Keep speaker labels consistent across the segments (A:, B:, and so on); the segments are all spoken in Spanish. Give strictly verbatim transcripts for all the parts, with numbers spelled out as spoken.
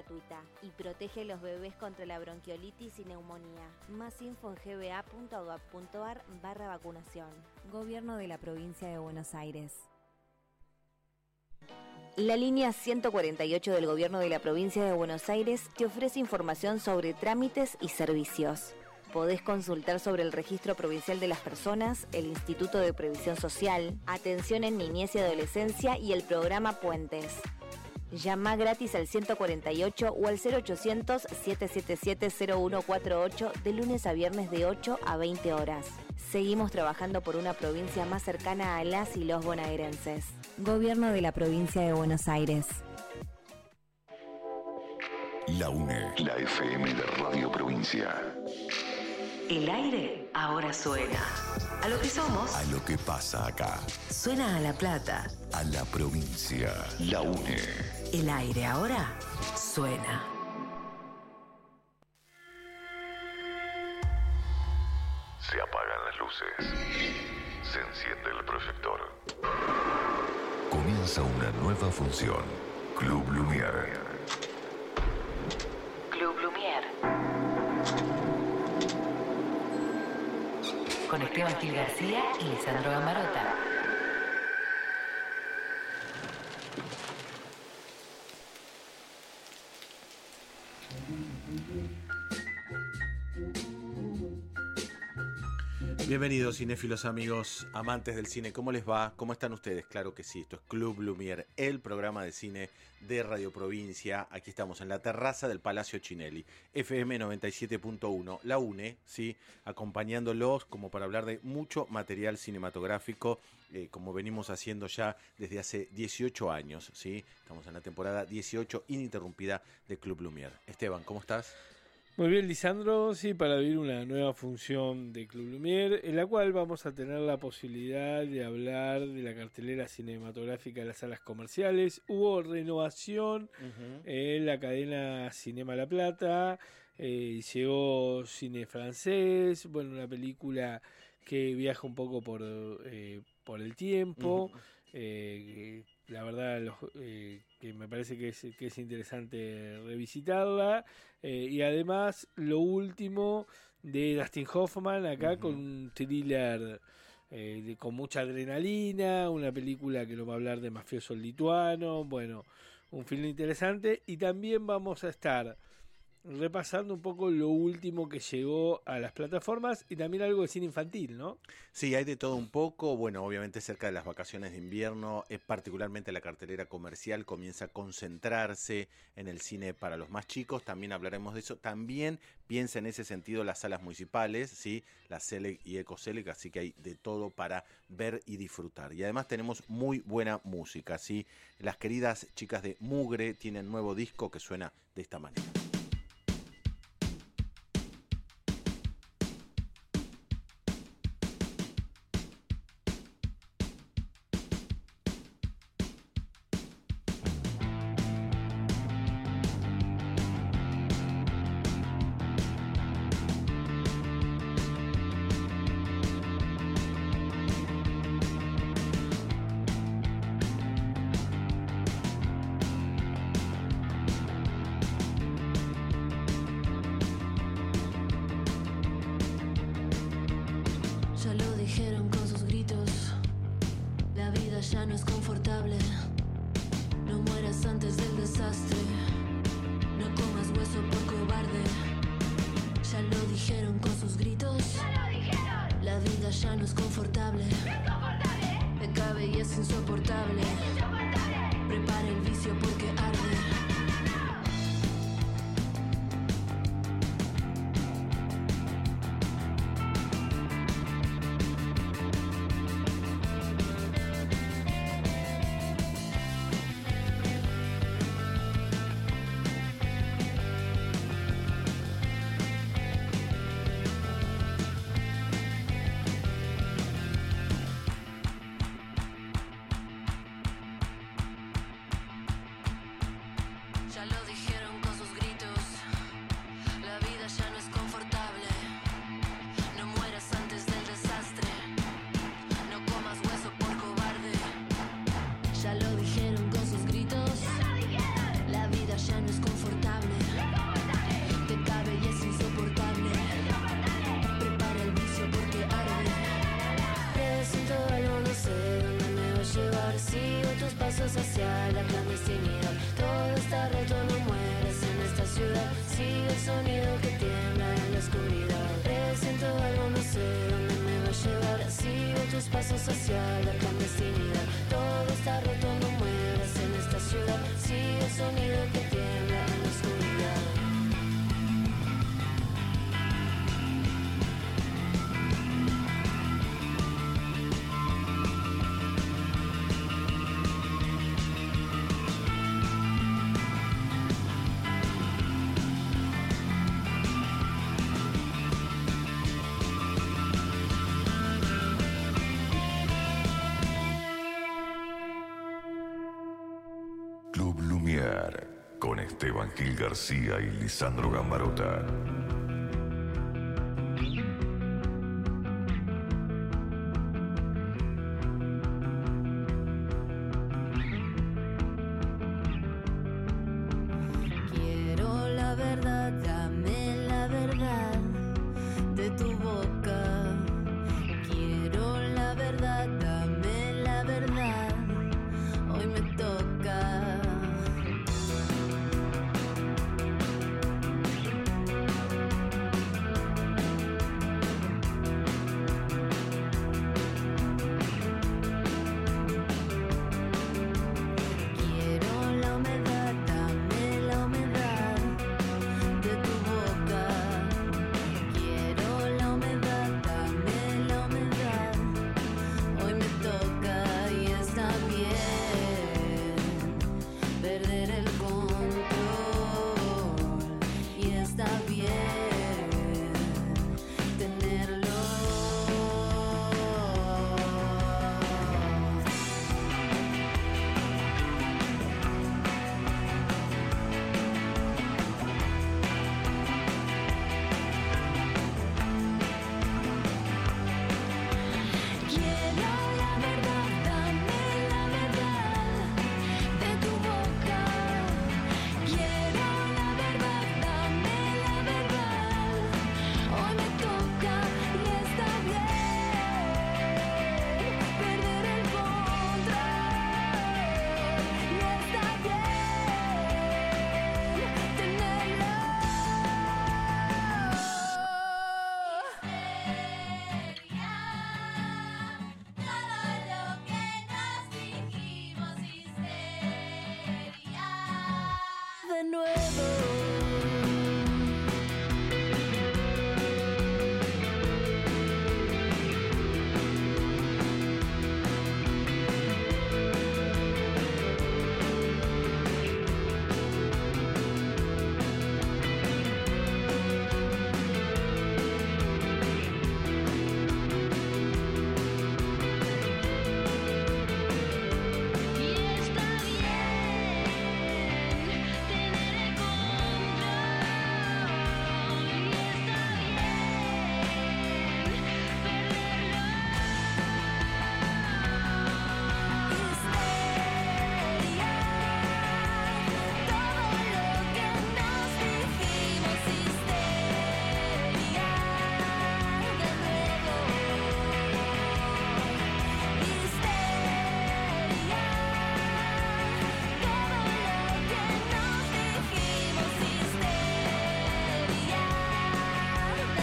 A: gratuita y protege a los bebés contra la bronquiolitis y neumonía. Más info en gba.gov.ar barra vacunación. Gobierno de la Provincia de Buenos Aires. La línea ciento cuarenta y ocho del Gobierno de la Provincia de Buenos Aires te ofrece información sobre trámites y servicios. Podés consultar sobre el Registro Provincial de las Personas, el Instituto de Previsión Social, atención en niñez y adolescencia y el programa Puentes. Llama gratis al ciento cuarenta y ocho o al cero ochocientos, siete siete siete, cero uno cuatro ocho de lunes a viernes de ocho a veinte horas. Seguimos trabajando por una provincia más cercana a las y los bonaerenses. Gobierno de la Provincia de Buenos Aires.
B: La UNE, la F M de Radio Provincia.
C: El aire ahora suena. A lo que somos.
B: A lo que pasa acá.
C: Suena a La Plata.
B: A la provincia. La UNE.
C: El aire ahora suena.
B: Se apagan las luces. Se enciende el proyector. Comienza una nueva función. Club Lumière.
C: Club Lumière. Con Esteban Gil García y Lisandro Gamarota.
D: Bienvenidos, cinéfilos amigos, amantes del cine. ¿Cómo les va? ¿Cómo están ustedes? Claro que sí, esto es Club Lumière, el programa de cine de Radio Provincia. Aquí estamos en la terraza del Palacio Chinelli, F M noventa y siete punto uno, la UNE, ¿sí? Acompañándolos como para hablar de mucho material cinematográfico, eh, como venimos haciendo ya desde hace dieciocho años, ¿sí? Estamos en la temporada dieciocho ininterrumpida de Club Lumière. Esteban, ¿cómo estás?
E: Muy bien, Lisandro, sí, para vivir una nueva función de Club Lumière, en la cual vamos a tener la posibilidad de hablar de la cartelera cinematográfica de las salas comerciales. Hubo renovación uh-huh. en la cadena Cinema La Plata, eh, llegó cine francés, bueno, una película que viaja un poco por, eh, por el tiempo, uh-huh. eh, la verdad, los, eh, que me parece que es, que es interesante revisitarla. Eh, y además, lo último de Dustin Hoffman, acá uh-huh. con un thriller eh, de, con mucha adrenalina, una película que nos va a hablar de mafioso lituano. Bueno, un film interesante. Y también vamos a estar repasando un poco lo último que llegó a las plataformas y también algo de cine infantil, ¿no?
D: Sí, hay de todo un poco. Bueno, obviamente cerca de las vacaciones de invierno, es particularmente la cartelera comercial comienza a concentrarse en el cine para los más chicos. También hablaremos de eso. También piensa en ese sentido las salas municipales, ¿sí? La Selec y Ecoselec, así que hay de todo para ver y disfrutar. Y además tenemos muy buena música, ¿sí? Las queridas chicas de Mugre tienen nuevo disco que suena de esta manera.
F: Vamos hacia la clandestinidad. Todo está roto, no muevas en esta ciudad. Sigue el sonido que tiembla en la oscuridad.
B: Club Lumière, con Esteban Gil García y Lisandro Gambarota.
F: Quiero la verdad, dame la verdad de tu boca. Quiero la verdad, dame la verdad. Hoy me toca. Quiero la humedad, dame la humedad de tu boca. Quiero la humedad, dame la humedad. Hoy me toca y está bien perder el control. Y está bien tenerlo. Quiero la verdad, dame la verdad de tu boca. Quiero la verdad, dame la verdad. Hoy me toca y está bien perder el control. Y está bien tenerlo. De nuevo. Y está bien tener el control. Y está bien perderlo. Histeria, todo lo que nos dijimos. Histeria, de nuevo. Histeria, todo lo que nos dijimos. Histeria, de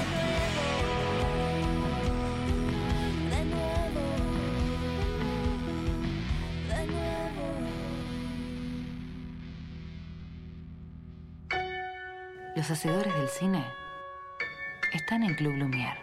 F: nuevo. De nuevo. De nuevo.
C: Los hacedores del cine están en Club Lumière.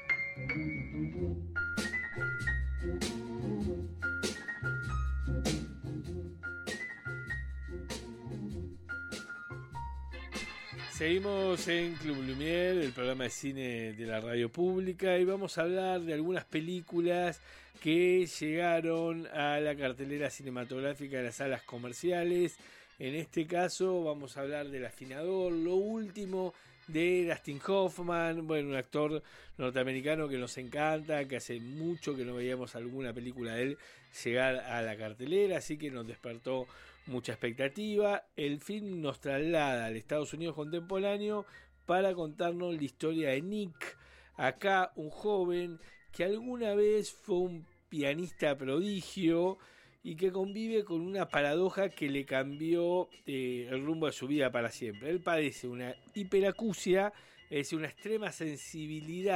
E: Seguimos en Club Lumière, el programa de cine de la radio pública, y vamos a hablar de algunas películas que llegaron a la cartelera cinematográfica de las salas comerciales. En este caso vamos a hablar del Afinador, lo último de Dustin Hoffman, bueno, un actor norteamericano que nos encanta, que hace mucho que no veíamos alguna película de él llegar a la cartelera, así que nos despertó mucha expectativa. El film nos traslada al Estados Unidos contemporáneo para contarnos la historia de Nick, acá un joven que alguna vez fue un pianista prodigio y que convive con una paradoja que le cambió eh, el rumbo de su vida para siempre. Él padece una hiperacusia, es decir, una extrema sensibilidad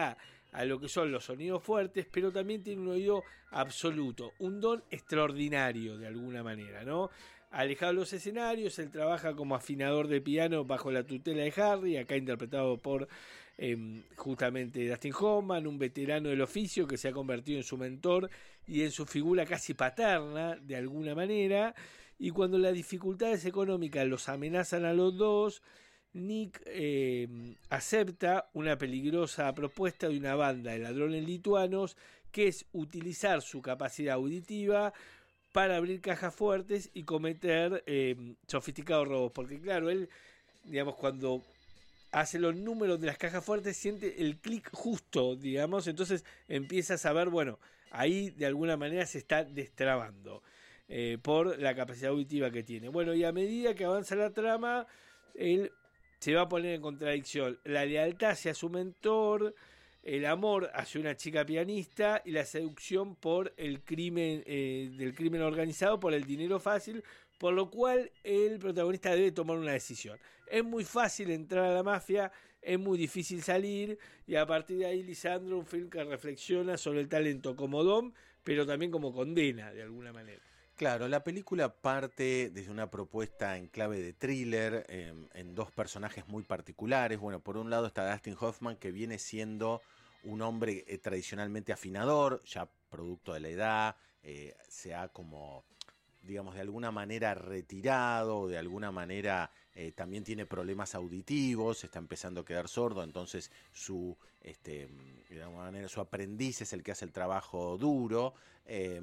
E: a lo que son los sonidos fuertes, pero también tiene un oído absoluto, un don extraordinario de alguna manera, ¿no? Alejado de los escenarios, él trabaja como afinador de piano bajo la tutela de Harry, acá interpretado por eh, justamente Dustin Hoffman, un veterano del oficio que se ha convertido en su mentor y en su figura casi paterna de alguna manera, y cuando las dificultades económicas los amenazan a los dos, Nick eh, acepta una peligrosa propuesta de una banda de ladrones lituanos, que es utilizar su capacidad auditiva para abrir cajas fuertes y cometer eh, sofisticados robos. Porque claro, él, digamos, cuando hace los números de las cajas fuertes, siente el clic justo, digamos, entonces empieza a saber, bueno, ahí de alguna manera se está destrabando eh, por la capacidad auditiva que tiene. Bueno, y a medida que avanza la trama, él se va a poner en contradicción la lealtad hacia su mentor, el amor hacia una chica pianista y la seducción por el crimen eh, del crimen organizado, por el dinero fácil, por lo cual el protagonista debe tomar una decisión. Es muy fácil entrar a la mafia, es muy difícil salir, y a partir de ahí Lisandro, un film que reflexiona sobre el talento como don, pero también como condena de alguna manera.
D: Claro, la película parte desde una propuesta en clave de thriller, eh, en dos personajes muy particulares. Bueno, por un lado está Dustin Hoffman, que viene siendo un hombre eh, tradicionalmente afinador, ya producto de la edad, eh, se ha como, digamos, de alguna manera retirado, de alguna manera eh, también tiene problemas auditivos, está empezando a quedar sordo, entonces su, este, de alguna manera, su aprendiz es el que hace el trabajo duro. Eh,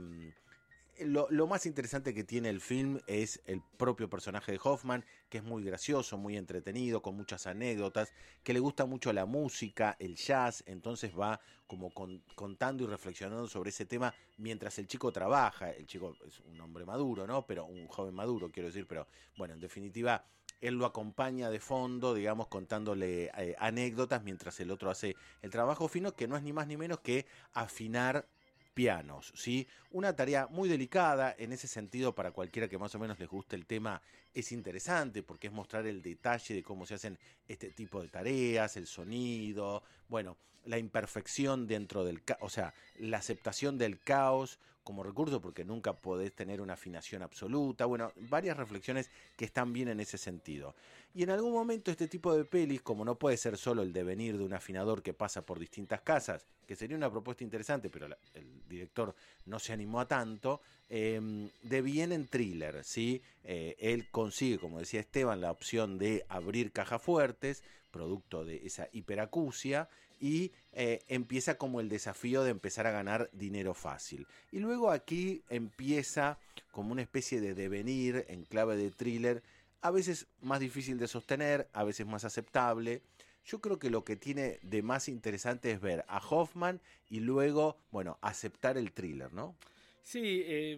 D: Lo, lo más interesante que tiene el film es el propio personaje de Hoffman, que es muy gracioso, muy entretenido, con muchas anécdotas, que le gusta mucho la música, el jazz, entonces va como con, contando y reflexionando sobre ese tema mientras el chico trabaja. El chico es un hombre maduro, ¿no? Pero un joven maduro, quiero decir, pero bueno, en definitiva, él lo acompaña de fondo, digamos, contándole eh, anécdotas mientras el otro hace el trabajo fino, que no es ni más ni menos que afinar pianos, ¿sí? Una tarea muy delicada, en ese sentido, para cualquiera que más o menos les guste el tema, es interesante porque es mostrar el detalle de cómo se hacen este tipo de tareas, el sonido, bueno, la imperfección dentro del caos, o sea, la aceptación del caos como recurso, porque nunca podés tener una afinación absoluta, bueno, varias reflexiones que están bien en ese sentido. Y en algún momento este tipo de pelis, como no puede ser solo el devenir de un afinador que pasa por distintas casas, que sería una propuesta interesante, pero la, el director no se animó a tanto, eh, devienen thriller, ¿sí? Eh, él consigue, como decía Esteban, la opción de abrir cajas fuertes, producto de esa hiperacusia, y eh, empieza como el desafío de empezar a ganar dinero fácil. Y luego aquí empieza como una especie de devenir en clave de thriller, a veces más difícil de sostener, a veces más aceptable. Yo creo que lo que tiene de más interesante es ver a Hoffman y luego, bueno, aceptar el thriller, ¿no?
E: Sí, eh,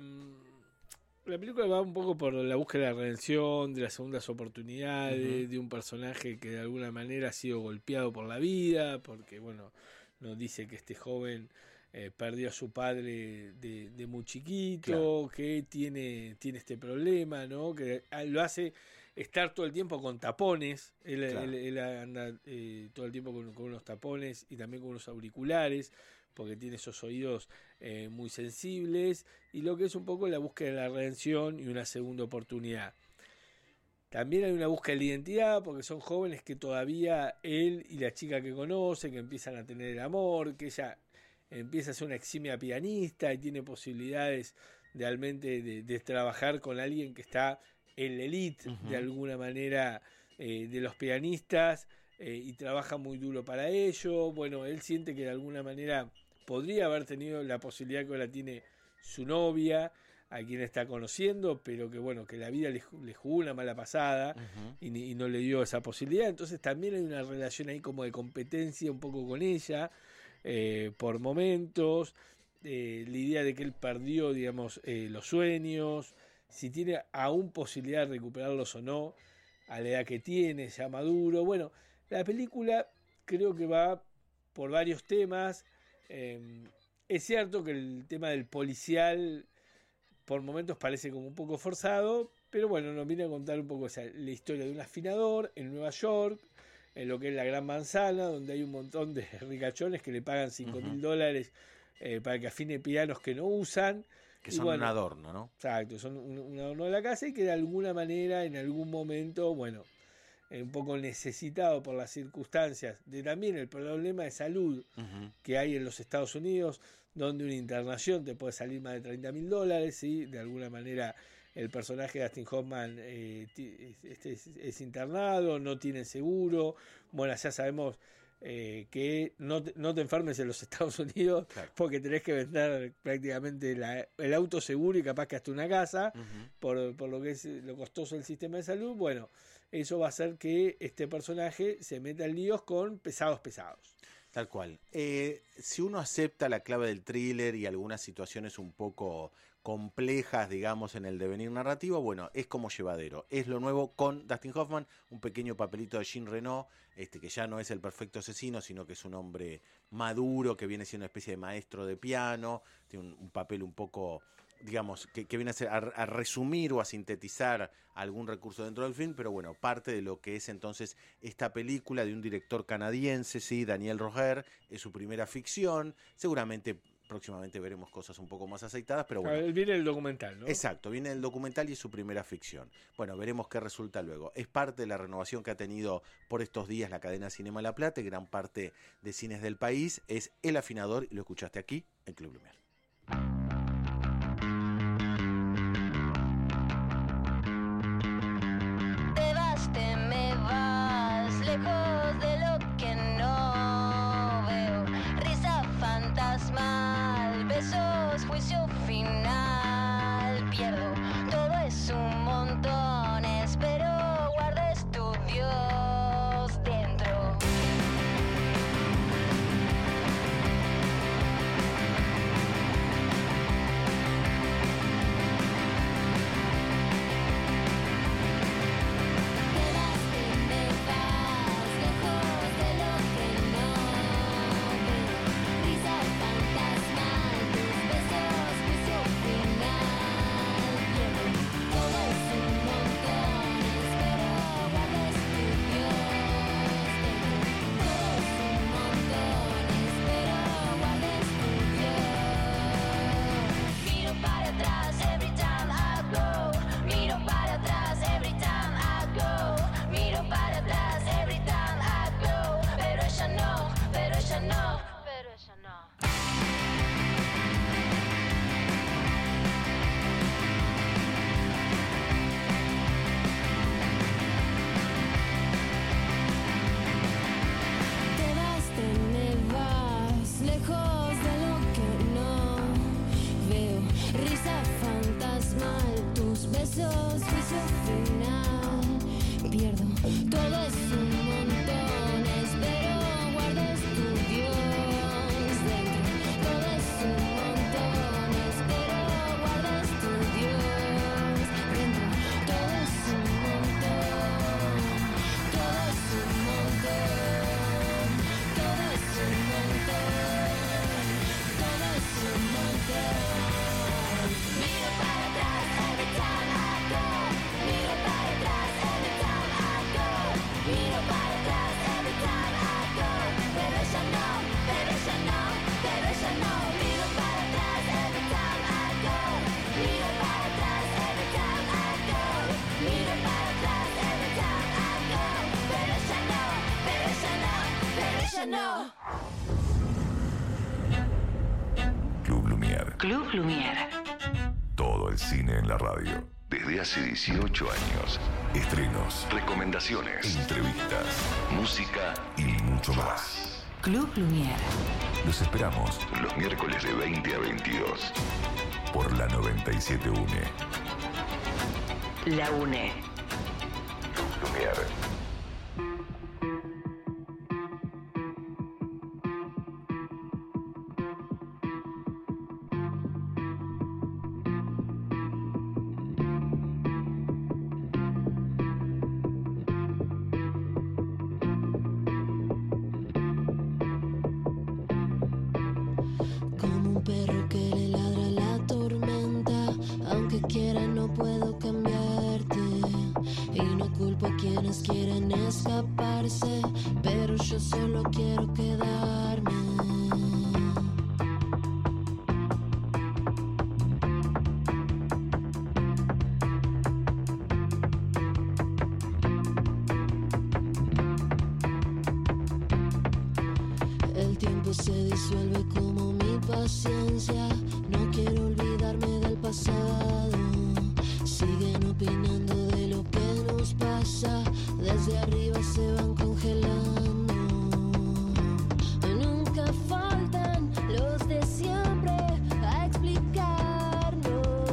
E: la película va un poco por la búsqueda de la redención, de las segundas oportunidades, uh-huh. de un personaje que de alguna manera ha sido golpeado por la vida, porque, bueno, nos dice que este joven eh, perdió a su padre de, de muy chiquito, claro. que tiene, tiene este problema, ¿no? Que lo hace estar todo el tiempo con tapones, él, claro. él, él anda eh, todo el tiempo con, con unos tapones y también con unos auriculares, porque tiene esos oídos eh, muy sensibles, y lo que es un poco la búsqueda de la redención y una segunda oportunidad. También hay una búsqueda de la identidad, porque son jóvenes que todavía él y la chica que conoce, que empiezan a tener el amor, que ella empieza a ser una eximia pianista y tiene posibilidades realmente de, de trabajar con alguien que está en la elite, uh-huh. de alguna manera, eh, de los pianistas, eh, y trabaja muy duro para ello. Bueno, él siente que de alguna manera podría haber tenido la posibilidad que ahora tiene su novia, a quien está conociendo, pero que bueno, que la vida le, le jugó una mala pasada, uh-huh. y, y no le dio esa posibilidad. Entonces también hay una relación ahí como de competencia un poco con ella, eh, por momentos, eh, la idea de que él perdió, digamos, eh, los sueños, si tiene aún posibilidad de recuperarlos o no, a la edad que tiene, ya maduro. Bueno, la película creo que va por varios temas. Eh, es cierto que el tema del policial por momentos parece como un poco forzado, pero bueno, nos viene a contar un poco, o sea, la historia de un afinador en Nueva York, en lo que es la Gran Manzana, donde hay un montón de ricachones que le pagan cinco mil dólares eh, para que afine pianos que no usan.
D: Que
E: Y
D: son
E: bueno,
D: un adorno, ¿no?
E: Exacto, son un, un adorno de la casa y que de alguna manera, en algún momento, bueno, eh, un poco necesitado por las circunstancias de también el problema de salud
D: Uh-huh.
E: que hay en los Estados Unidos, donde una internación te puede salir más de treinta mil dólares, ¿sí? De alguna manera el personaje de Dustin Hoffman eh, t- es, es, es internado, no tiene seguro, bueno, ya sabemos eh, que no te, no te enfermes en los Estados Unidos,
D: Claro.
E: porque tenés que vender prácticamente la, el auto seguro y capaz que hasta una casa,
D: Uh-huh.
E: por, por lo que es lo costoso del sistema de salud. Bueno, eso va a hacer que este personaje se meta en líos con pesados pesados.
D: Tal cual. Eh, si uno acepta la clave del thriller y algunas situaciones un poco complejas, digamos, en el devenir narrativo, bueno, es como llevadero. Es lo nuevo con Dustin Hoffman, un pequeño papelito de Jean Reno, este, que ya no es el perfecto asesino, sino que es un hombre maduro, que viene siendo una especie de maestro de piano, tiene un, un papel un poco, digamos, que, que viene a, ser, a, a resumir o a sintetizar algún recurso dentro del film, pero bueno, parte de lo que es entonces esta película de un director canadiense, sí, Daniel Roger, es su primera ficción, seguramente próximamente veremos cosas un poco más aceitadas, pero bueno.
E: A ver, viene el documental, ¿no?
D: Exacto, viene el documental y es su primera ficción. Bueno, veremos qué resulta luego. Es parte de la renovación que ha tenido por estos días la cadena Cinema La Plata y gran parte de cines del país. Es El Afinador y lo escuchaste aquí en Club Lumière.
F: Te vas, te me vas, lejos de lo que no veo. Risa fantasmal, besos, juicio final. Pierdo, todo es un montón, espero guardes tu Dios dentro. Te vas, te me vas, lejos de lo que no veo. Risa fantasmal, tus besos, juicio final. Pierdo, todo es un montón, espero guardes tu Dios dentro. Todo es un montón, espero guardes tu Dios. Miro para atrás every time I go. Miro para atrás every time I go. Miro para atrás every time I go. Pero ella no, pero ella no, pero ella no. Te vas, te me vas, lejos de lo que no veo. Risa fantasmal, tus besos, juicio final. Pierdo, todo es un montón, espero guardes tu Dios dentro. Todo es un montón, espero guardes tu Dios dentro. Todo es un montón, todo es un montón, todo es un montón, todo es un montón. Miro para atrás every time I go. Miro para atrás every time I go. Miro para atrás every time I go. Pero ella no, pero ella no, pero ella no. Miro para atrás every time I go. Miro para atrás every time I go. Miro para atrás every time I go. Pero ella no, pero ella no, pero ella no.
B: Club Lumière.
C: Club Lumière.
B: Todo el cine en la radio. Desde hace dieciocho años. Estrenos, recomendaciones, entrevistas, música y mucho más.
C: Club Lumière.
B: Los esperamos los miércoles de veinte a veintidós por la noventa y siete punto uno.
C: La UNE.
B: Club Lumière.
F: Como un perro que le ladra a la tormenta, aunque quiera no puedo cambiarte. Y no culpo a quienes todas quieren escaparse, pero yo solo quiero quedarme. El tiempo se disuelve como mi paciencia. No quiero olvidarme del pasado. Siguen opinando de lo que nos pasa. Desde arriba se van congelando. Nunca faltan los de siempre a explicarnos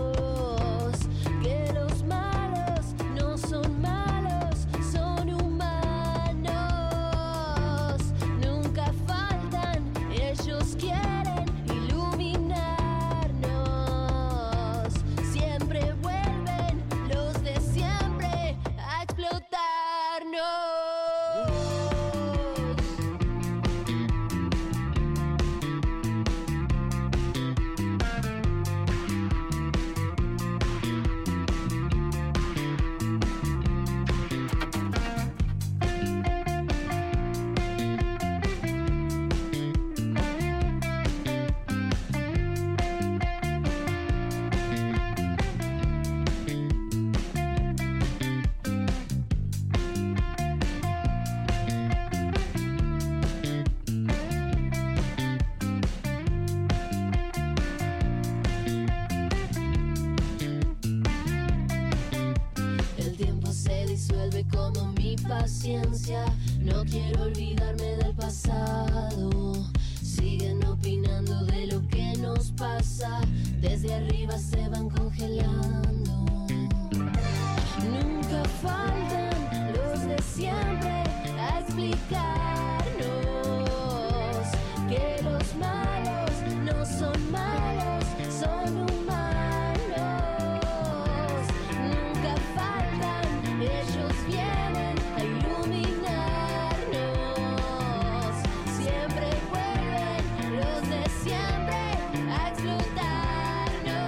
F: que los malos no son malos, son humanos. Nunca faltan, ellos quieren iluminarnos. Siempre vuelven los de siempre a explotarnos. El tiempo se disuelve como mi paciencia. No quiero olvidarme del pasado. Siguen opinando de lo que nos pasa. Desde arriba se van congelando. Nunca faltan los de siempre a explicarnos que los malos no son malos, son humanos. Nunca faltan, ellos vienen a iluminarnos. Siempre vuelven los de siempre a explotarnos.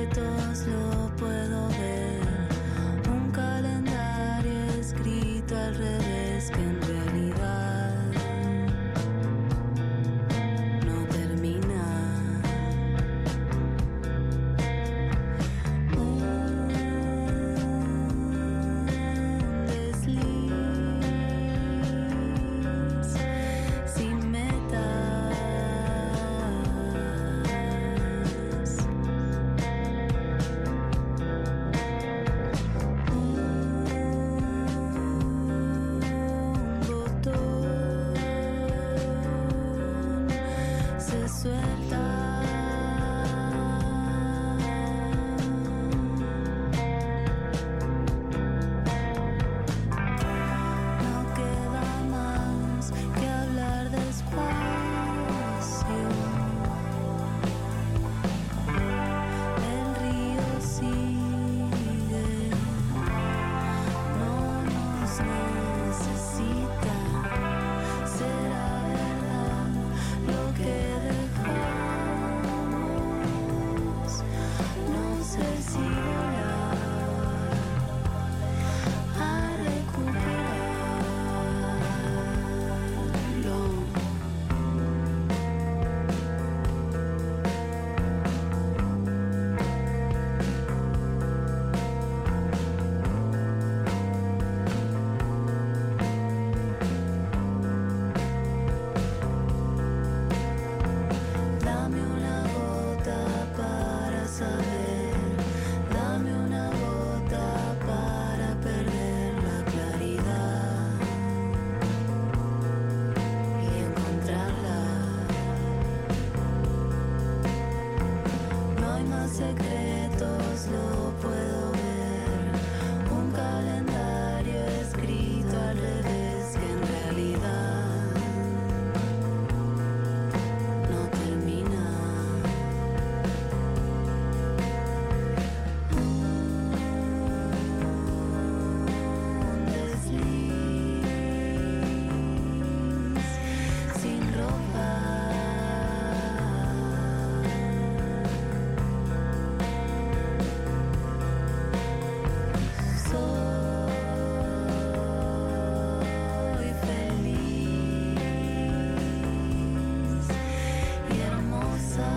F: secretos lo puedo ver. Un calendario escrito al revés que en realidad no termina. Un desliz sin metas. Un botón se suelta. No queda más que hablar despacio. El río sigue, no nos necesita. Será verdad lo que dejamos. No sé si volar a recuperarlo. Dame una gota para saber, dame una gota para perder la claridad y encontrarla. No hay más secretos, lo puedo ver. Un calendario escrito al revés que en realidad no termina. Un desliz sin ropa. Soy feliz y hermosa.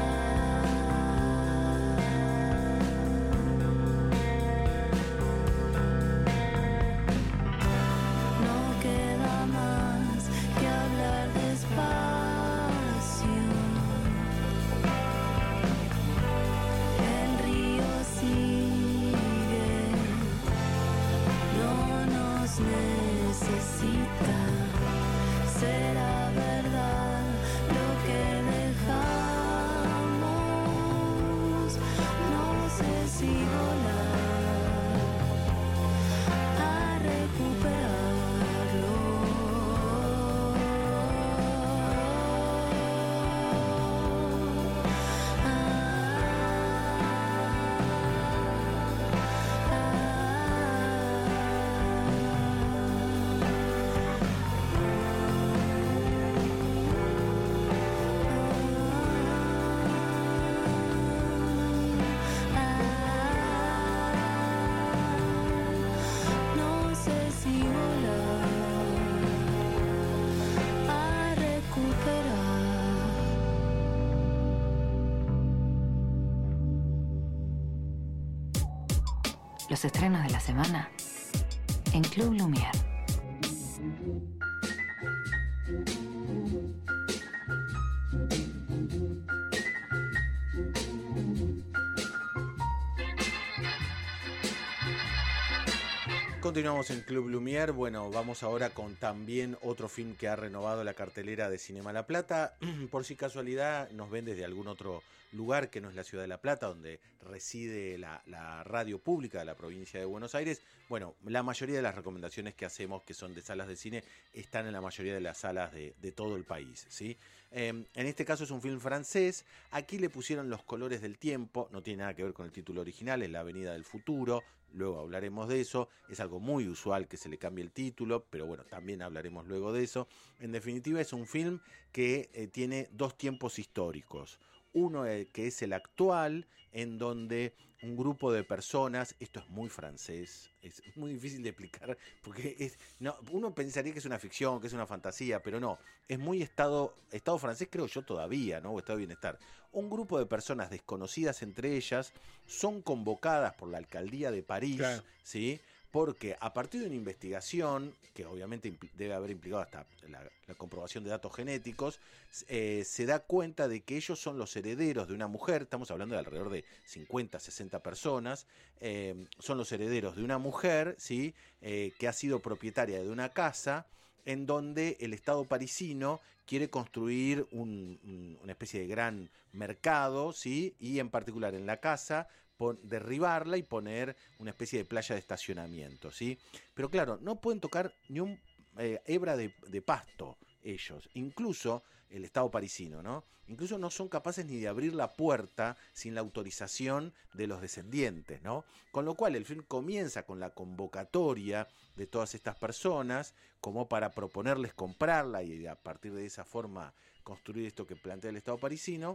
F: No queda más que hablar despacio. El río sigue, no nos necesita. Será verdad lo que dejamos. No sé si volar a recuperarlo. No sé si volar a recuperar.
C: Los estrenos de la semana en Club Lumière.
D: Continuamos en Club Lumière. Bueno, vamos ahora con también otro film que ha renovado la cartelera de Cinema La Plata. Por si casualidad nos ven desde algún otro lugar que no es la ciudad de La Plata, donde reside la, la radio pública de la provincia de Buenos Aires. Bueno, la mayoría de las recomendaciones que hacemos, que son de salas de cine, están en la mayoría de las salas de, de todo el país, ¿sí? Eh, en este caso es un film francés. Aquí le pusieron Los colores del tiempo. No tiene nada que ver con el título original, es La avenida del futuro. Luego hablaremos de eso. Es algo muy usual que se le cambie el título, pero bueno, también hablaremos luego de eso. En definitiva, es un film que eh, tiene dos tiempos históricos. uno eh, que es el actual, en donde un grupo de personas, esto es muy francés, es muy difícil de explicar, porque es, no, uno pensaría que es una ficción, que es una fantasía, pero no, es muy estado, estado francés, creo yo todavía, ¿no? O estado de bienestar. Un grupo de personas desconocidas entre ellas son convocadas por la alcaldía de París, claro. ¿Sí? Porque a partir de una investigación, que obviamente debe haber implicado hasta la, la comprobación de datos genéticos, eh, se da cuenta de que ellos son los herederos de una mujer, estamos hablando de alrededor de cincuenta, sesenta personas, eh, son los herederos de una mujer, ¿sí? eh, que ha sido propietaria de una casa en donde el Estado parisino quiere construir un, un, una especie de gran mercado, ¿sí? Y en particular en la casa derribarla y poner una especie de playa de estacionamiento, ¿sí? Pero claro, no pueden tocar ni un eh, hebra de, de pasto ellos, incluso el Estado parisino, ¿no? Incluso no son capaces ni de abrir la puerta sin la autorización de los descendientes, ¿no? Con lo cual el film comienza con la convocatoria de todas estas personas como para proponerles comprarla y a partir de esa forma construir esto que plantea el Estado parisino,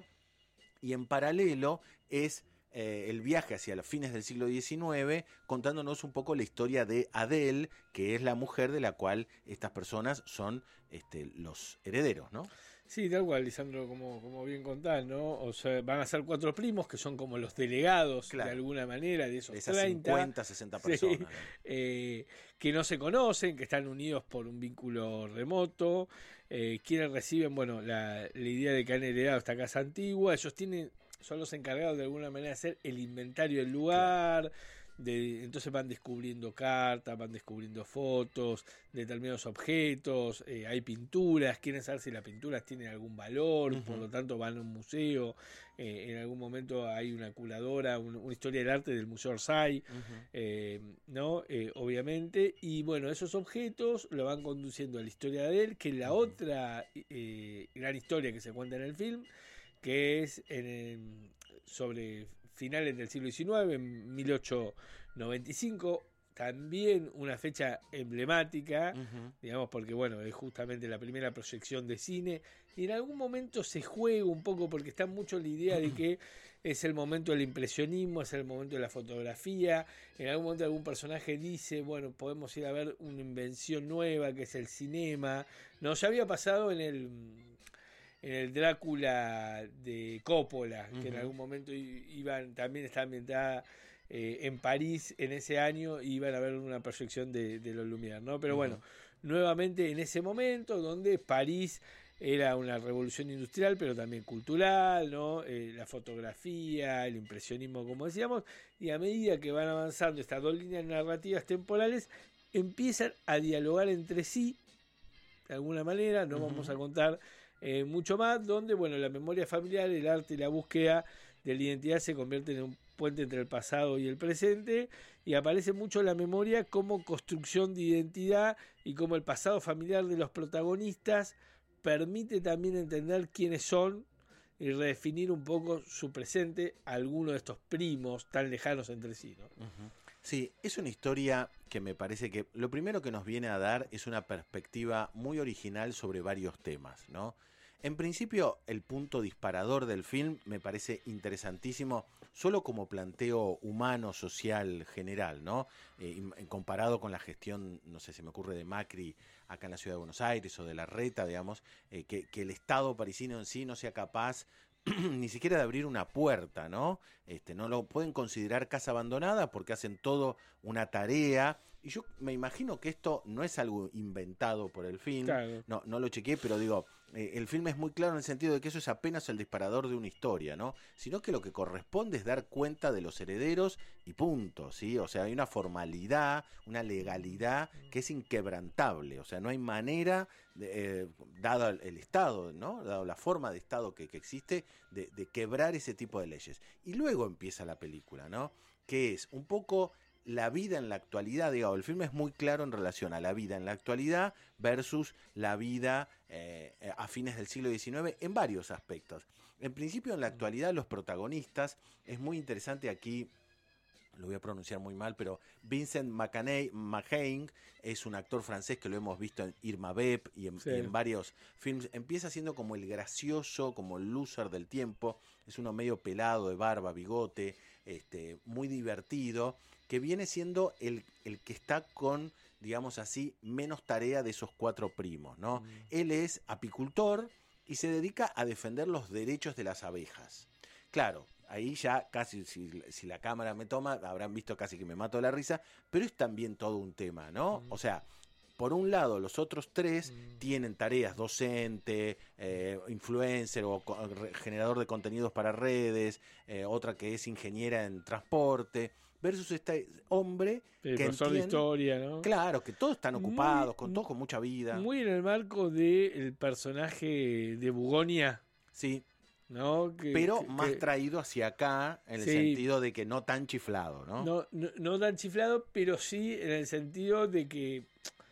D: y en paralelo es Eh, el viaje hacia los fines del siglo diecinueve, contándonos un poco la historia de Adele, que es la mujer de la cual estas personas son este, los herederos, ¿no?
E: Sí, tal cual, Lisandro, como, como bien contás, ¿no? O sea, van a ser cuatro primos que son como los delegados, claro, de alguna manera, de esos de esas treinta,
D: cincuenta, sesenta personas. Sí,
E: ¿no? eh, que no se conocen, que están unidos por un vínculo remoto, eh, quienes reciben, bueno, la, la idea de que han heredado esta casa antigua, ellos tienen... son los encargados de alguna manera de hacer el inventario del lugar, de, entonces van descubriendo cartas, van descubriendo fotos, determinados objetos, eh, hay pinturas, quieren saber si las pinturas tienen algún valor, uh-huh. Por lo tanto van a un museo, eh, en algún momento hay una curadora, un, una historia del arte del Museo Orsay, uh-huh. eh, ¿no? Eh, obviamente, y bueno, esos objetos lo van conduciendo a la historia de él, que es la uh-huh. otra eh, gran historia que se cuenta en el film, que es en, en, sobre finales del siglo diecinueve, en mil ochocientos noventa y cinco, también una fecha emblemática, uh-huh. digamos, porque bueno, es justamente la primera proyección de cine, y en algún momento se juega un poco, porque está mucho la idea de que es el momento del impresionismo, es el momento de la fotografía, en algún momento algún personaje dice, bueno, podemos ir a ver una invención nueva, que es el cinema, no, ya había pasado en el... en el Drácula de Coppola, que uh-huh. en algún momento iban, también está ambientada eh, en París en ese año, y iban a ver una proyección de, de los Lumière, ¿no? Pero uh-huh. bueno, nuevamente en ese momento donde París era una revolución industrial, pero también cultural, ¿no? Eh, la fotografía, el impresionismo, como decíamos, y a medida que van avanzando estas dos líneas narrativas temporales, empiezan a dialogar entre sí, de alguna manera, no uh-huh. vamos a contar Eh, mucho más, donde bueno, la memoria familiar, el arte y la búsqueda de la identidad se convierten en un puente entre el pasado y el presente, y aparece mucho la memoria como construcción de identidad, y como el pasado familiar de los protagonistas permite también entender quiénes son y redefinir un poco su presente, algunos de estos primos tan lejanos entre sí, ¿no?
D: Uh-huh. Sí, es una historia que me parece que lo primero que nos viene a dar es una perspectiva muy original sobre varios temas, ¿no? En principio, el punto disparador del film me parece interesantísimo, solo como planteo humano, social, general, ¿no? Eh, comparado con la gestión, no sé, se me ocurre de Macri acá en la Ciudad de Buenos Aires o de Larreta, digamos, eh, que, que el Estado parisino en sí no sea capaz ni siquiera de abrir una puerta, ¿no? Este, no lo pueden considerar casa abandonada porque hacen todo una tarea. Y yo me imagino que esto no es algo inventado por el film. Claro. No, no lo chequeé, pero digo, eh, el film es muy claro en el sentido de que eso es apenas el disparador de una historia, ¿no? Sino que lo que corresponde es dar cuenta de los herederos y punto, ¿sí? O sea, hay una formalidad, una legalidad que es inquebrantable. O sea, no hay manera, de, eh, dado el Estado, ¿no? Dado la forma de Estado que, que existe, de, de quebrar ese tipo de leyes. Y luego empieza la película, ¿no? Que es un poco la vida en la actualidad, digamos, el film es muy claro en relación a la vida en la actualidad versus la vida eh, a fines del siglo diecinueve en varios aspectos. En principio, en la actualidad, los protagonistas, es muy interesante aquí lo voy a pronunciar muy mal, pero Vincent Macaigne es un actor francés que lo hemos visto en Irma Vep y en, sí. y en varios films. Empieza siendo como el gracioso, como el loser del tiempo. Es uno medio pelado, de barba, bigote, este, muy divertido, que viene siendo el, el que está con, digamos así, menos tarea de esos cuatro primos, ¿no? Mm. Él es apicultor y se dedica a defender los derechos de las abejas. Claro, ahí ya casi, si, si la cámara me toma, habrán visto casi que me mato de la risa, pero es también todo un tema, ¿no? Mm. O sea, por un lado, los otros tres mm. tienen tareas docente, eh, influencer o co- generador de contenidos para redes, eh, otra que es ingeniera en transporte, versus este hombre
E: el
D: que
E: profesor
D: entiende,
E: de historia, ¿no?
D: Claro, que todos están ocupados,
E: muy,
D: con todos con mucha vida.
E: Muy en el marco del personaje de Bugonia.
D: Sí.
E: ¿No? Que,
D: pero
E: que,
D: más
E: que,
D: traído hacia acá en el
E: sí,
D: sentido de que no tan chiflado, ¿no?
E: No, no, no tan chiflado, pero sí en el sentido de que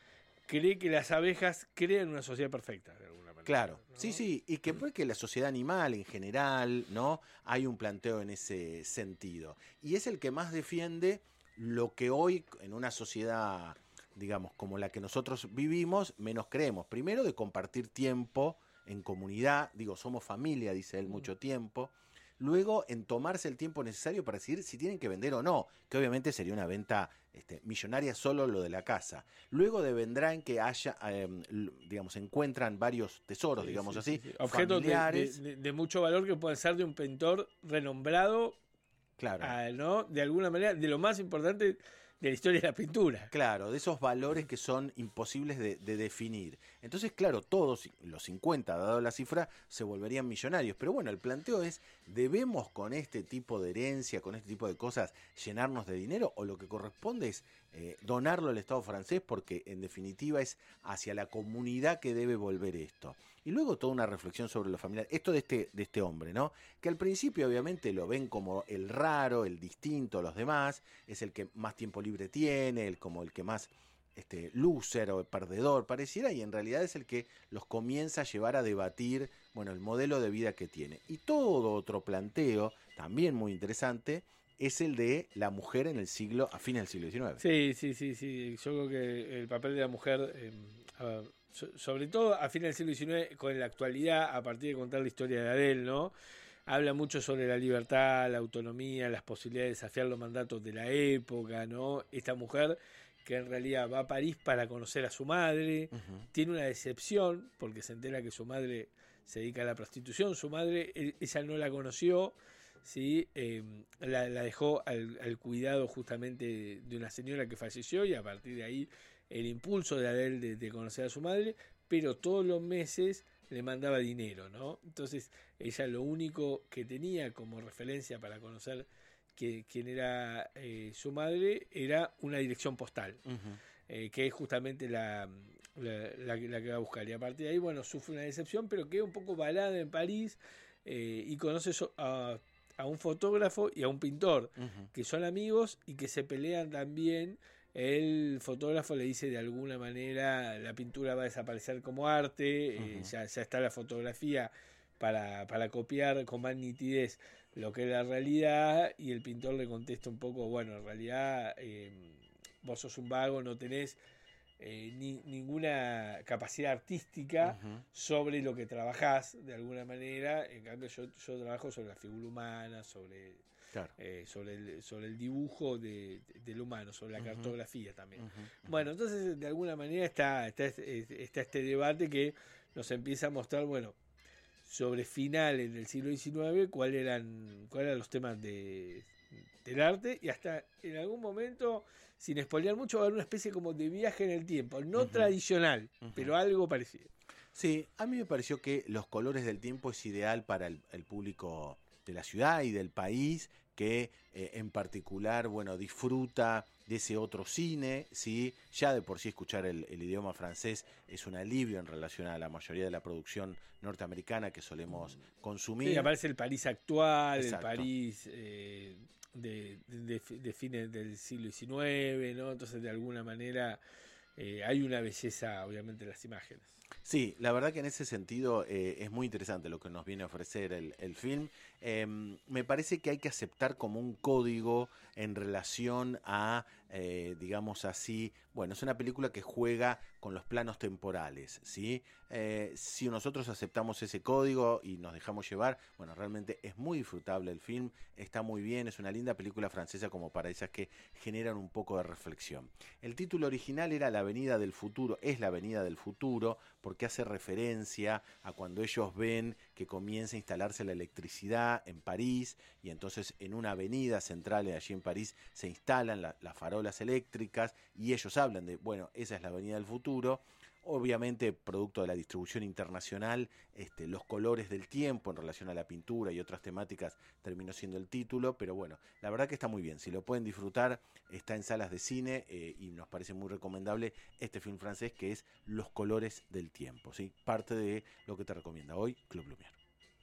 E: cree que las abejas crean una sociedad perfecta, de alguna manera.
D: Claro,
E: ¿no?
D: sí, sí, y que puede que la sociedad animal en general, ¿no? Hay un planteo en ese sentido. Y es el que más defiende lo que hoy en una sociedad, digamos, como la que nosotros vivimos, menos creemos. Primero de compartir tiempo en comunidad, digo, somos familia, dice él, mucho tiempo. Luego, en tomarse el tiempo necesario para decidir si tienen que vender o no, que obviamente sería una venta este, millonaria solo lo de la casa. Luego de vendrá en que haya, eh, digamos, encuentran varios tesoros, sí, digamos
E: sí,
D: así,
E: sí, sí. Objetos de, de, de mucho valor que pueden ser de un pintor renombrado,
D: claro,
E: a, ¿no? De alguna manera, de lo más importante de la historia de la pintura.
D: Claro, de esos valores que son imposibles de, de definir. Entonces, claro, todos los cincuenta, dado la cifra, se volverían millonarios. Pero bueno, el planteo es, ¿debemos con este tipo de herencia, con este tipo de cosas, llenarnos de dinero? ¿O lo que corresponde es eh, donarlo al Estado francés? Porque en definitiva es hacia la comunidad que debe volver esto. Y luego toda una reflexión sobre lo familiar. Esto de este, de este hombre, ¿no? Que al principio obviamente lo ven como el raro, el distinto a los demás, es el que más tiempo libre tiene, el como el que más este, loser o perdedor pareciera, y en realidad es el que los comienza a llevar a debatir, bueno, el modelo de vida que tiene. Y todo otro planteo, también muy interesante, es el de la mujer en el siglo, a fines del siglo diecinueve.
E: Sí, sí, sí, sí. Yo creo que el papel de la mujer, eh, a, sobre todo a fines del siglo diecinueve, con la actualidad, a partir de contar la historia de Adele, ¿no? Habla mucho sobre la libertad, la autonomía, las posibilidades de desafiar los mandatos de la época, ¿no? Esta mujer que en realidad va a París para conocer a su madre, uh-huh. tiene una decepción porque se entera que su madre se dedica a la prostitución, su madre, ella no la conoció, ¿sí? eh, la, la dejó al, al cuidado justamente de una señora que falleció, y a partir de ahí el impulso de Adele de, de conocer a su madre, pero todos los meses le mandaba dinero, ¿no? Entonces ella lo único que tenía como referencia para conocer que, quién era eh, su madre era una dirección postal, uh-huh. eh, que es justamente la, la, la, la que va a buscar. Y a partir de ahí, bueno, sufre una decepción, pero queda un poco varada en París eh, y conoce a, a un fotógrafo y a un pintor, uh-huh. que son amigos y que se pelean también. El fotógrafo le dice de alguna manera la pintura va a desaparecer como arte, uh-huh. eh, ya, ya está la fotografía para, para copiar con más nitidez lo que es la realidad, y el pintor le contesta un poco, bueno, en realidad eh, vos sos un vago, no tenés eh, ni, ninguna capacidad artística uh-huh. sobre lo que trabajás de alguna manera, en cambio yo, yo trabajo sobre la figura humana, sobre... Claro. Eh, sobre, el, sobre el dibujo de, de, del humano, sobre la uh-huh. cartografía también. Uh-huh. Uh-huh. Bueno, entonces de alguna manera está, está, está este debate que nos empieza a mostrar, bueno, sobre finales del siglo diecinueve, cuáles eran, cuáles eran los temas de, del arte, y hasta en algún momento, sin spoilear mucho, va a haber una especie como de viaje en el tiempo, no uh-huh. tradicional, uh-huh. pero algo parecido.
D: Sí, a mí me pareció que Los colores del tiempo es ideal para el, el público de la ciudad y del país, que eh, en particular, bueno, disfruta de ese otro cine, ¿sí? Ya de por sí escuchar el, el idioma francés es un alivio en relación a la mayoría de la producción norteamericana que solemos consumir.
E: Sí, aparece el París actual,
D: Exacto.
E: el París eh, de, de, de fines del siglo diecinueve, ¿no? Entonces, de alguna manera, eh, hay una belleza, obviamente, en las imágenes.
D: Sí, la verdad que en ese sentido eh, es muy interesante lo que nos viene a ofrecer el, el film. Eh, me parece que hay que aceptar como un código en relación a, eh, digamos así, bueno, es una película que juega con los planos temporales, ¿sí? Eh, si nosotros aceptamos ese código y nos dejamos llevar, bueno, realmente es muy disfrutable el film, está muy bien, es una linda película francesa como para esas que generan un poco de reflexión. El título original era La Avenida del Futuro, es La Avenida del Futuro, porque hace referencia a cuando ellos ven que comienza a instalarse la electricidad en París, y entonces en una avenida central allí en París se instalan la, las farolas eléctricas, y ellos hablan de, bueno, esa es la Avenida del Futuro. Obviamente, producto de la distribución internacional, este, los colores del tiempo en relación a la pintura y otras temáticas terminó siendo el título, pero bueno, la verdad que está muy bien. Si lo pueden disfrutar, está en salas de cine eh, y nos parece muy recomendable este film francés que es Los colores del tiempo, ¿sí? Parte de lo que te recomienda hoy Club Lumière.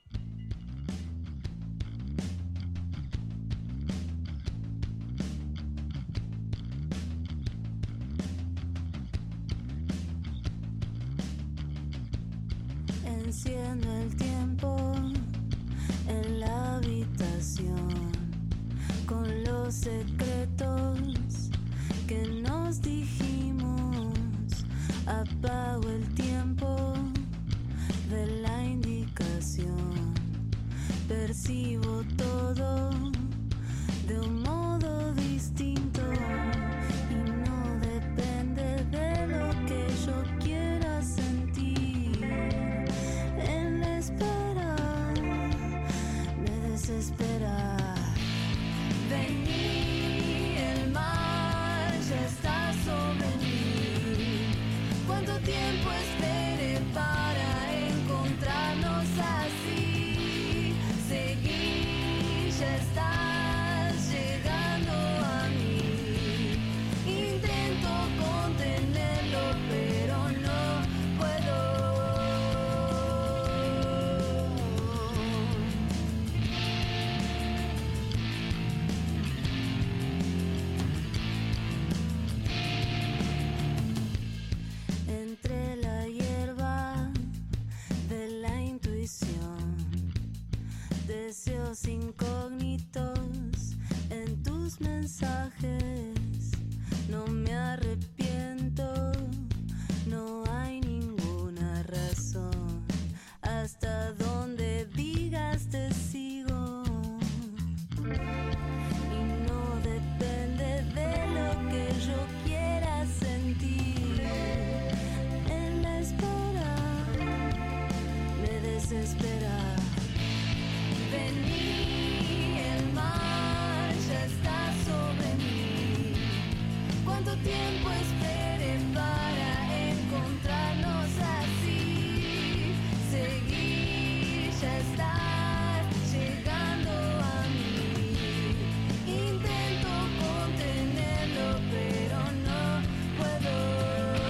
F: Enciendo el tiempo en la habitación con los secretos que nos dijimos. Apago el tiempo de la indicación. Percibo todo de un modo distinto y no depende de lo que yo quiera sentir. En la espera me desespera. Vení, el mar ya está sobre mí. ¿Cuánto tiempo esperé para encontrarnos así? Seguí, ya estás llegando a mí. Intento contenerlo, pero no puedo. Entre la hierba de la intuición, deseos incógnitos en tus mensajes. No me arrepiento, no hay ninguna razón. Hasta donde digas te sigo. Y no depende de lo que yo quiera sentir. En la espera me desespera. Vení, el mar ya está sobre mí. ¿Cuánto tiempo esperé para encontrarnos así? Seguí, ya estás llegando a mí. Intento contenerlo, pero no puedo.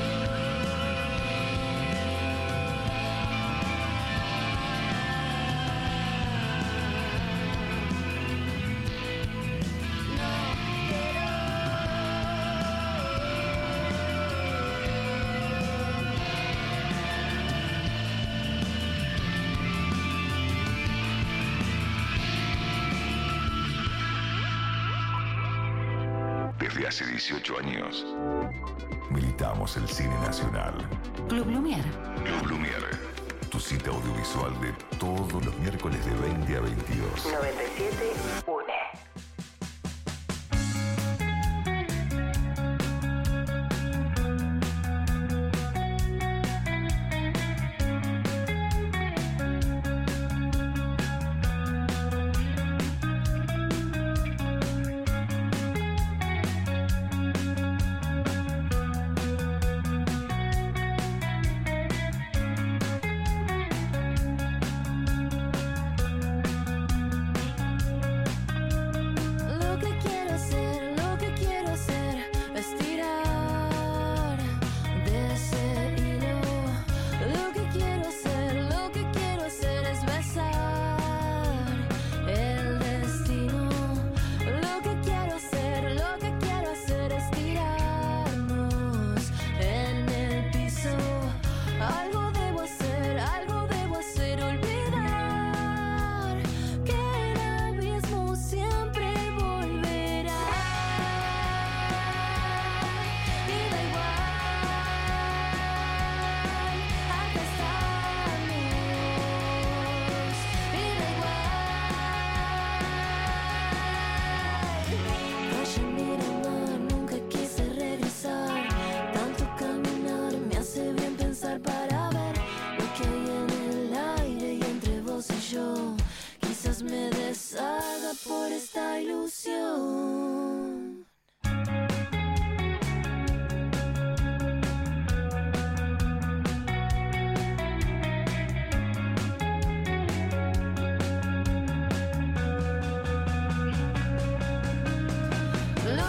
B: Desde hace dieciocho años militamos el cine nacional.
C: Club Lumière.
B: Club Lumière, tu cita audiovisual de todos los miércoles de veinte a veintidós.
C: noventa y siete uno.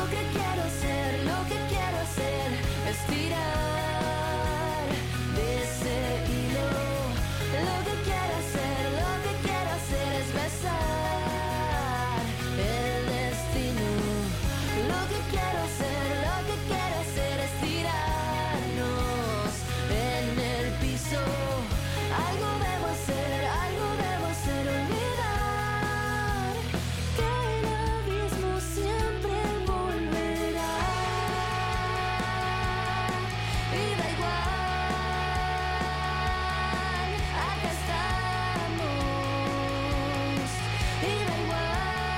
F: que quiero ser, lo que quiero hacer es tirar de ese hilo. Lo que quiero hacer, lo que quiero hacer es besar el destino. Lo que quiero hacer, lo que quiero hacer es tirarnos en el piso. Algo debo hacer, algo debo hacer, olvidar que el abismo siempre volverá. Y da igual, acá estamos. Y da igual.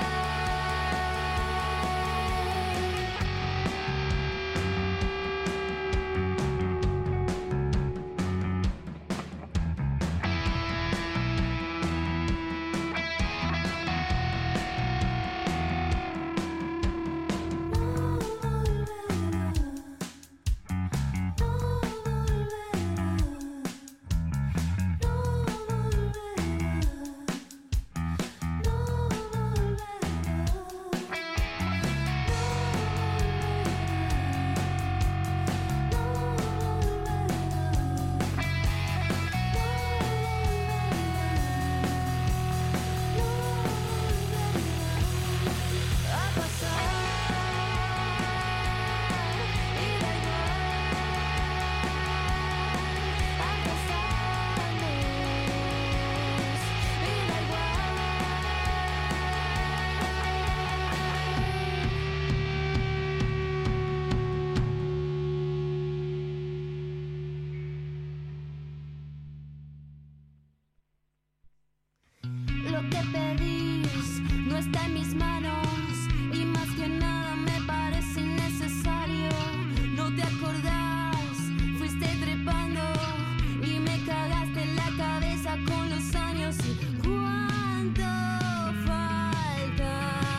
F: Lo que pedís no está en mis manos y más que nada me parece innecesario. No te acordás, fuiste trepando y me cagaste en la cabeza con los años. ¿Y cuánto falta?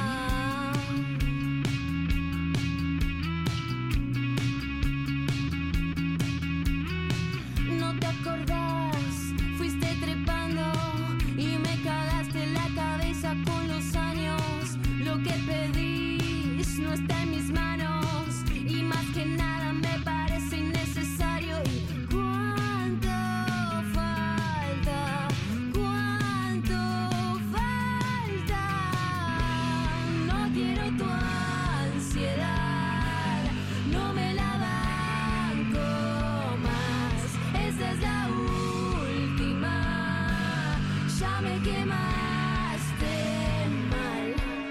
F: No te acordás, fuiste trepando y me cagaste en la cabeza con los años. Lo que pedís no está en mis manos y más que nada me parece innecesario. ¿Y cuánto falta? ¿Cuánto falta? No quiero tu ansiedad, no me la banco más. Esta es la última. Ya me quemaste mal.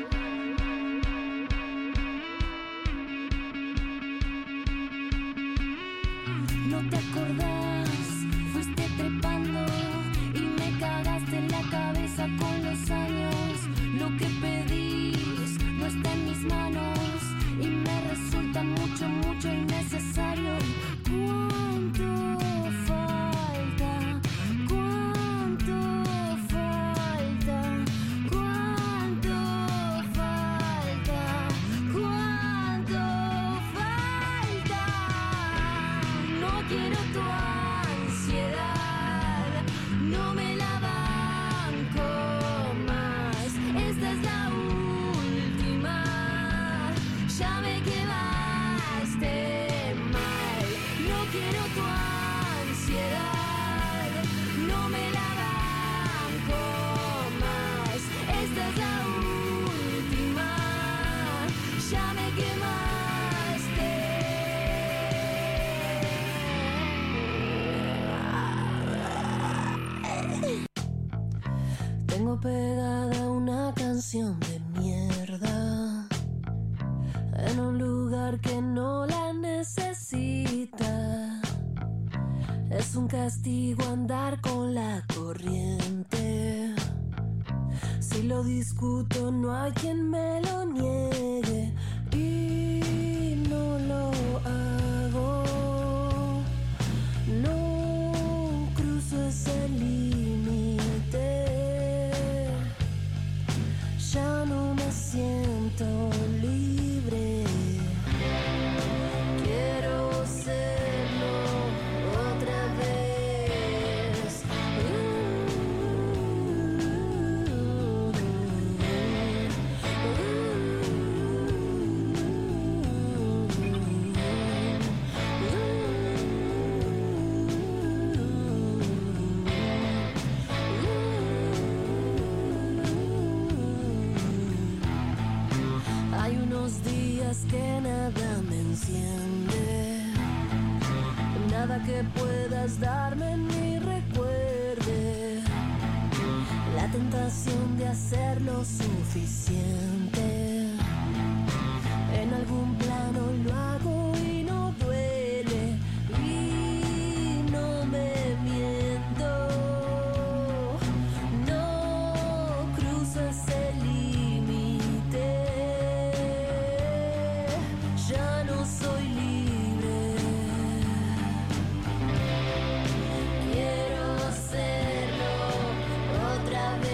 F: No te acordás, fuiste trepando y me cagaste en la cabeza con los años. Lo que pedís no está en mis manos y me resulta mucho, mucho innecesario. ¿Cuánto falta? ¿Cuánto falta? ¿Cuánto falta? ¿Cuánto falta? No quiero tu ansiedad, no me la banco más. Esta es la última. Ya me quemaste mal. No quiero tu ansiedad, no me la banco más. Esta es la última. Ya me quemaste. Tengo pegada una canción de mierda en un lugar que no la necesita. Es un castigo andar con la corriente. Si lo discuto no hay quien me lo niegue y no lo hago. No cruzo ese límite. Ya no me siento libre. Quiero serlo otra vez. Uh, uh, uh. nada me enciende, nada que puedas darme ni recuerde la tentación de hacer lo suficiente. En algún plano lo hago y no duele y no me miento. No cruzo ese límite, ya no soy libre. Quiero hacerlo otra vez.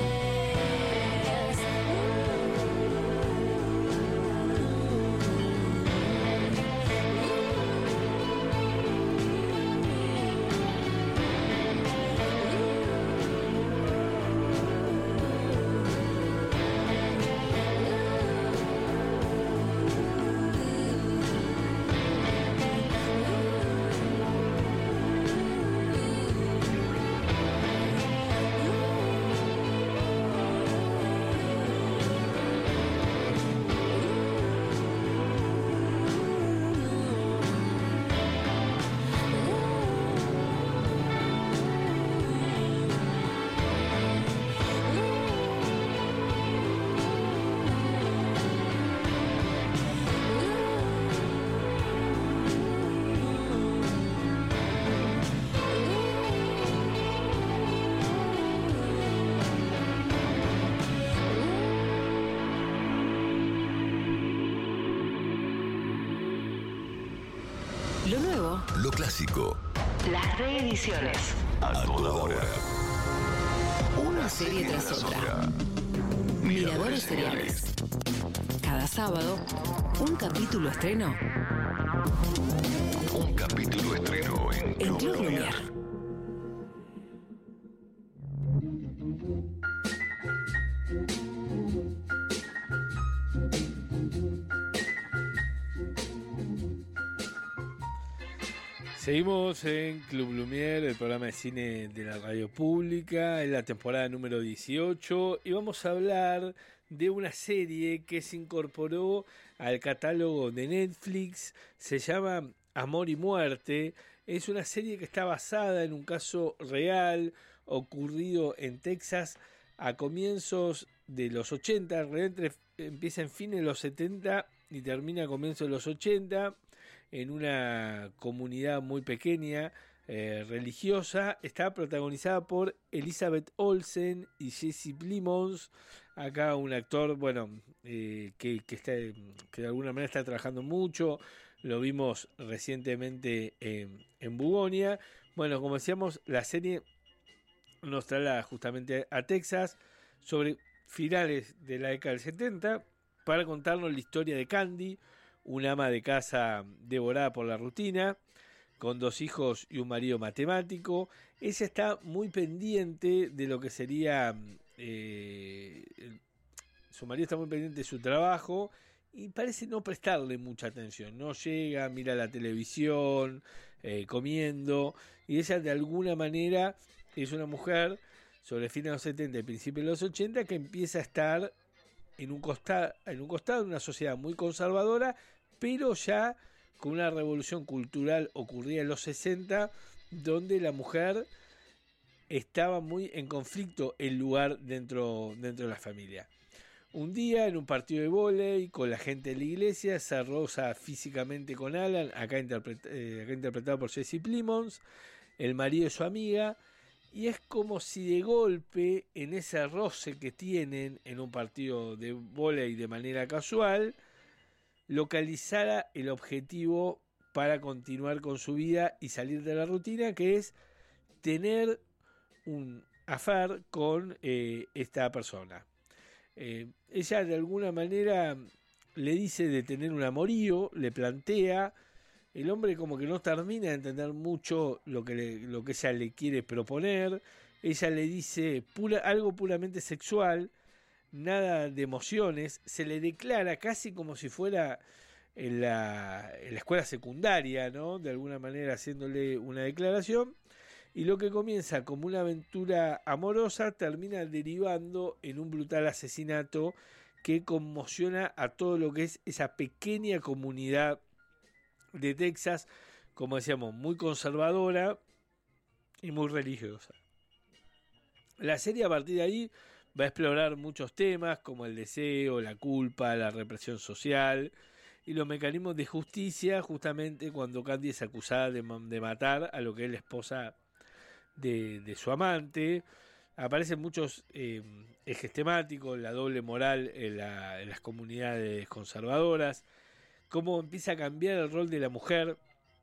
C: Lo nuevo,
B: Lo clásico,
C: las reediciones.
B: a toda hora.
C: Una serie tras otra. Miradores seriales. Cada sábado, un capítulo estreno
B: Un capítulo estreno en
C: en
B: Club
C: Club
B: Lumière.
C: Lumière.
E: Seguimos en Club Lumière, el programa de cine de la radio pública, en la temporada número dieciocho, y vamos a hablar de una serie que se incorporó al catálogo de Netflix. Se llama Amor y Muerte. Es una serie que está basada en un caso real ocurrido en Texas a comienzos de los ochenta. Realmente empieza en fines de los setenta y termina a comienzos de los ochenta, en una comunidad muy pequeña, eh, religiosa. Está protagonizada por Elizabeth Olsen y Jesse Plemons. Acá un actor, bueno, eh, que, que, está, que de alguna manera está trabajando mucho. Lo vimos recientemente en, en Bugonia. Bueno, como decíamos, la serie nos traslada justamente a Texas sobre finales de la década del setenta para contarnos la historia de Candy, una ama de casa devorada por la rutina, con dos hijos y un marido matemático. Ella está muy pendiente de lo que sería... Eh, el, su marido está muy pendiente de su trabajo y parece no prestarle mucha atención. No llega, mira la televisión, eh, comiendo, y ella de alguna manera es una mujer sobre fines de los setenta y principios de los ochenta que empieza a estar en un costado, en un costado de una sociedad muy conservadora, pero ya con una revolución cultural ocurrida en los sesenta, donde la mujer estaba muy en conflicto el lugar dentro, dentro de la familia. Un día, en un partido de vóley con la gente de la iglesia, se roza físicamente con Alan, acá, interpret, eh, acá interpretado por Jesse Plemons, el marido de su amiga, y es como si de golpe, en ese roce que tienen en un partido de vóley de manera casual, localizara el objetivo para continuar con su vida y salir de la rutina, que es tener un affair con eh, esta persona. Eh, ella de alguna manera le dice de tener un amorío, le plantea, el hombre como que no termina de entender mucho lo que, le, lo que ella le quiere proponer. Ella le dice pura, algo puramente sexual, nada de emociones, se le declara casi como si fuera en la, en la escuela secundaria, ¿no? De alguna manera haciéndole una declaración, y lo que comienza como una aventura amorosa termina derivando en un brutal asesinato que conmociona a todo lo que es esa pequeña comunidad de Texas, como decíamos, muy conservadora y muy religiosa. La serie a partir de ahí va a explorar muchos temas como el deseo, la culpa, la represión social y los mecanismos de justicia, justamente cuando Candy es acusada de, de matar a lo que es la esposa de, de su amante. Aparecen muchos eh, ejes temáticos, la doble moral en, la, en las comunidades conservadoras, cómo empieza a cambiar el rol de la mujer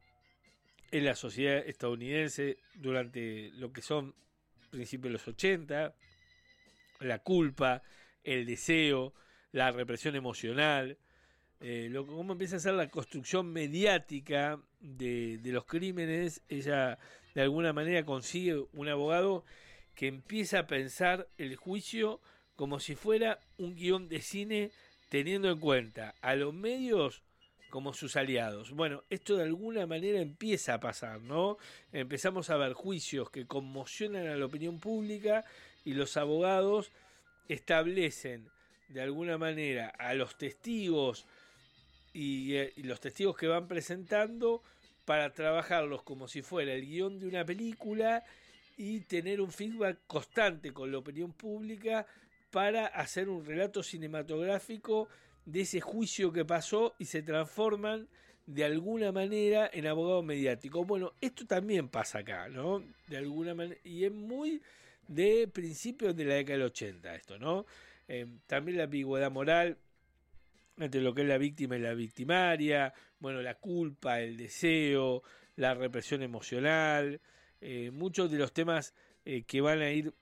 E: en la sociedad estadounidense durante lo que son principios de los ochenta, la culpa, el deseo, la represión emocional, eh, lo, cómo empieza a ser la construcción mediática de, de los crímenes. Ella de alguna manera consigue un abogado que empieza a pensar el juicio como si fuera un guión de cine, teniendo en cuenta a los medios como sus aliados. Bueno, esto de alguna manera empieza a pasar, ¿no? Empezamos a ver juicios que conmocionan a la opinión pública y los abogados establecen de alguna manera a los testigos y, y los testigos que van presentando para trabajarlos como si fuera el guión de una película y tener un feedback constante con la opinión pública para hacer un relato cinematográfico de ese juicio que pasó y se transforman de alguna manera en abogados mediáticos. Bueno, esto también pasa acá, ¿no? De alguna manera, y es muy de principios de la década del ochenta esto, ¿no? Eh, también la ambigüedad moral entre lo que es la víctima y la victimaria, bueno, la culpa, el deseo, la represión emocional, eh, muchos de los temas eh, que van a ir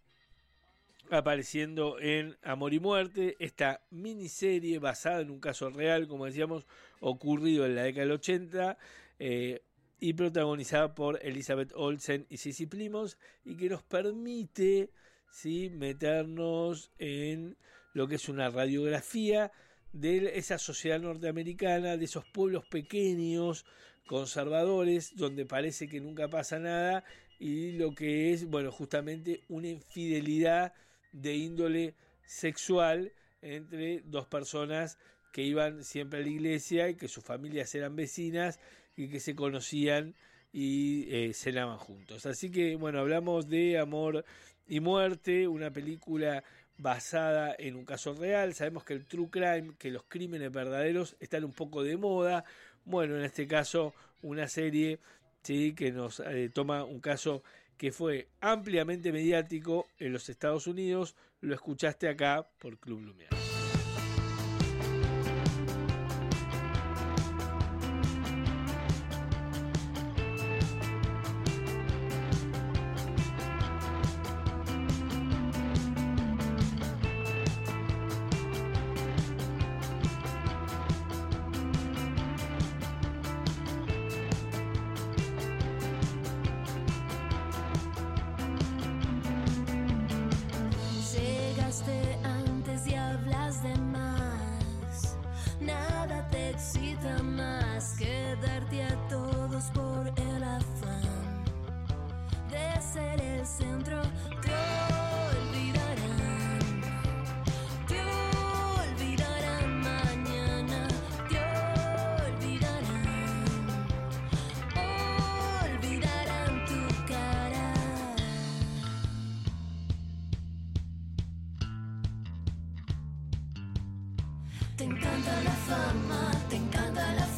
E: apareciendo en Amor y Muerte, esta miniserie basada en un caso real, como decíamos, ocurrido en la década del ochenta, eh, y protagonizada por Elizabeth Olsen y Sissy Plimons, y que nos permite, ¿sí?, meternos en lo que es una radiografía de esa sociedad norteamericana, de esos pueblos pequeños, conservadores, donde parece que nunca pasa nada, y lo que es, bueno, justamente una infidelidad de índole sexual entre dos personas que iban siempre a la iglesia y que sus familias eran vecinas y que se conocían y eh, cenaban juntos. Así que, bueno, hablamos de Amor y Muerte, una película basada en un caso real. Sabemos que el true crime, que los crímenes verdaderos están un poco de moda. Bueno, en este caso, una serie, sí, que nos eh, toma un caso que fue ampliamente mediático en los Estados Unidos. Lo escuchaste acá por Club Lumière.